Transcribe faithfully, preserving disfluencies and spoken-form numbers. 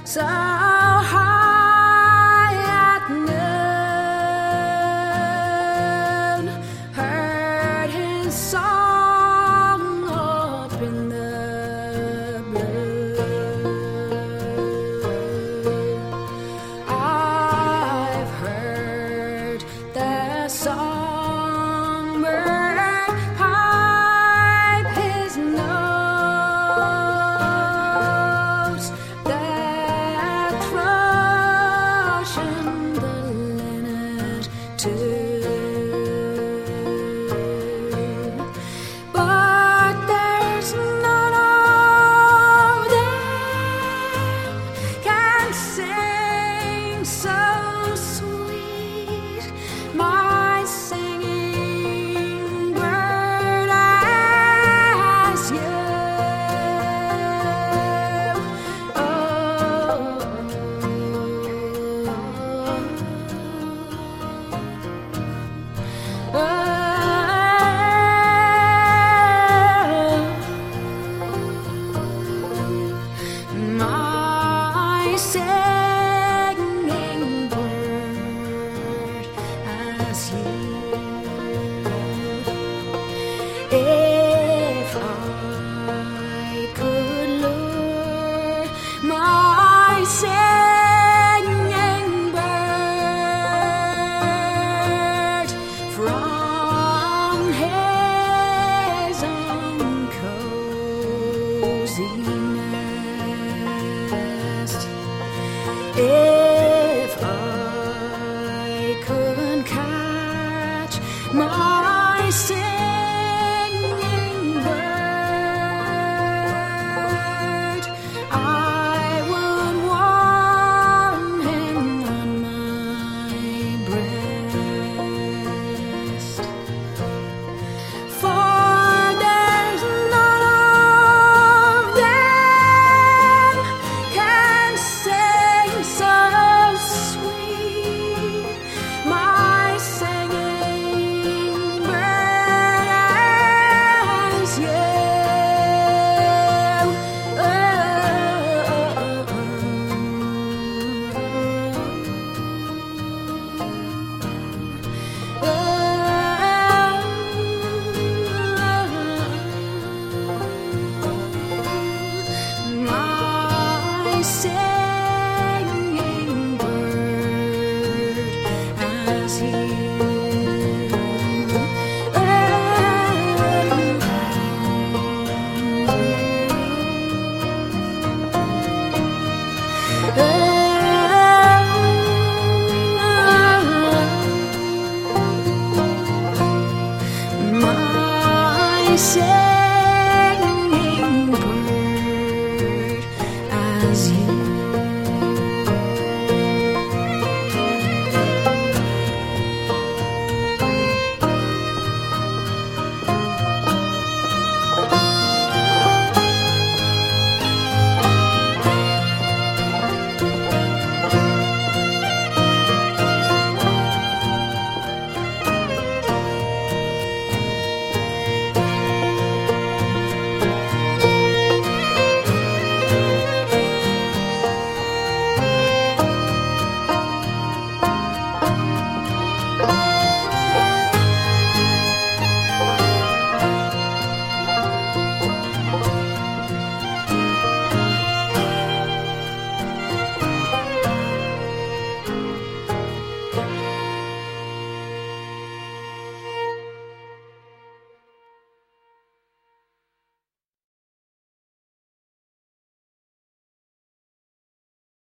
so high at noon, heard his song up in the blue. I've heard the songbird pipe his notes, that thrush and the linnet too. But there's none of them can sing so sweet, my singing bird, as you. Oh, my singing bird, as you. If I could lure my singing bird from his own cozy nest, if I could catch my singing bird, I would warm him on my breast. For there's none of them can sing so sweet, my singing bird, as you. My singing bird, as he. My singing bird, as you.